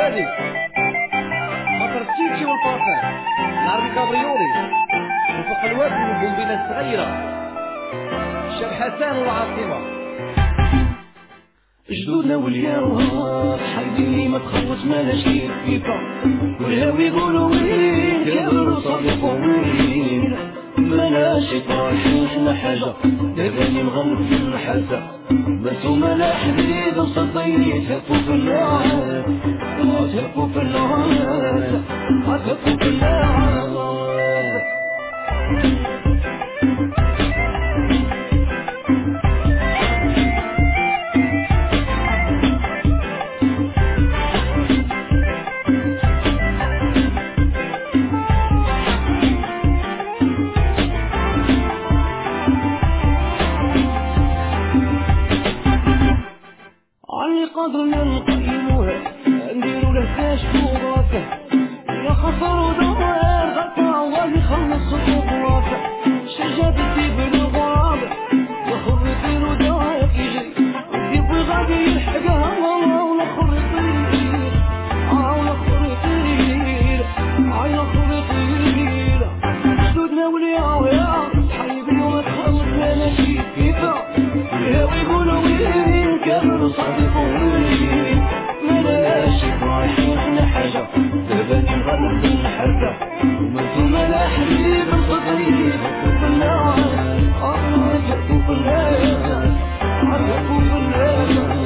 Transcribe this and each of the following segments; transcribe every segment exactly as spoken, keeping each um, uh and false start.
الحوادي خاطر التيتشي والفاخر العربي كابريولي وفوق الواد والبومبينة الصغيرة الشاب حسان والعاصمة جدودنا والياوها حيديني ما تخلص مالاش كيف كيفا والهاوي يقولوا وين كابر صديق وين مالاش يطرحين حنا حاجة داباني مغمر في الحاسة بنتوما لا حبيب وصديني تهفوا في النار تهفوا في النار تهفوا في النار. قدرنا نقيموها نديرو له كاش فوقاته يا خسر ودوار غطا وغادي يخلص الطوباته شجات الديب الغراب واخر يطير وداك يجري الديب غادي يلحقها والاخر يطير اه والاخر يطير اه الاخر يطير جدودنا ولياو يا حبيبي وما تخلص انا شي كيفا الهاوي يقولوا وين كابر صديق وين ملاش رايحين حنا حاجة داباني نغرق في الحركة ومنتوما لا حبيب صديق تهفوا في النار اه تهفوا في النار تهفوا في النار.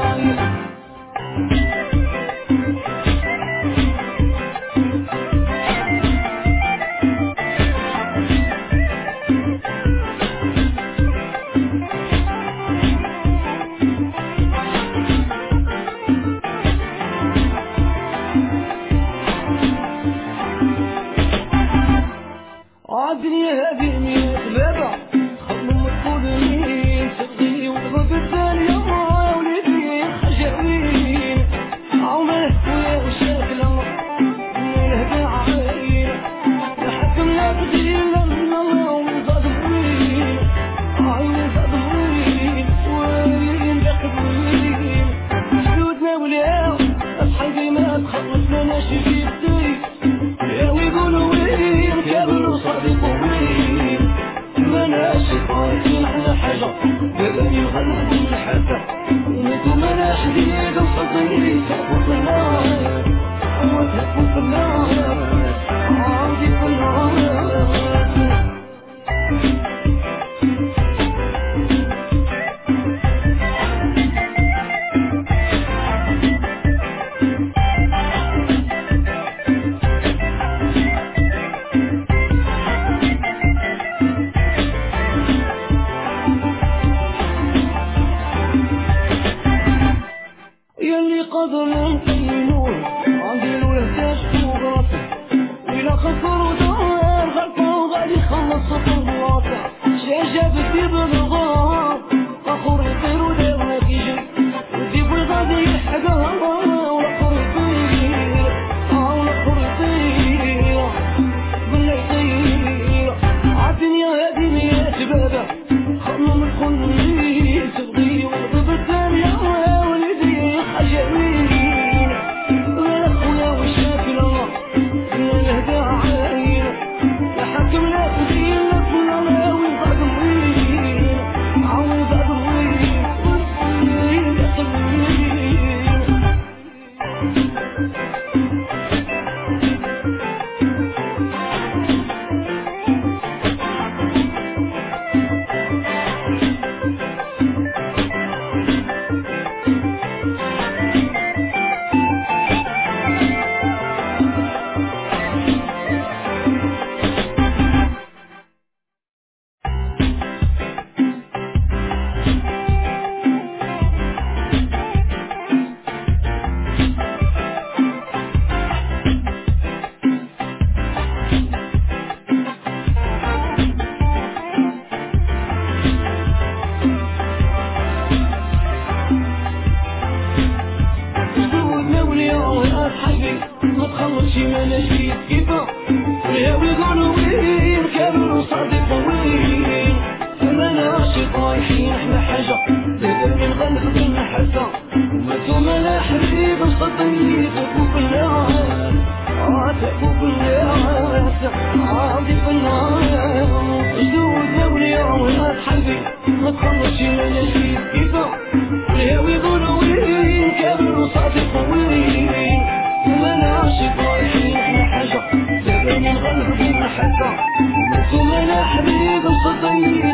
الدنيا هذه مية بابا تخمم تقول مين صدقني وضرب الثانية يا وليدي خجلين عمره ويا وشاكلة من الهدى عين الحكم لا تغير لنا الله وزاد وين عين زاد وين وين باقي وين جدودنا ولياو أصحابي ما تخلص مناش في الدنيا يقولوا وين كابر صديق وين عندي فوق الناس فوق الناس عندي في الناس جدود وليا ولاد حبي ما تخلصش انا نسيت كيفا الهوى يقولوا وين كابر وصادق وين وما انا عاشق رايحين احنا حاجه زادني الغلب بينا حتى وما انا حبيب صدقني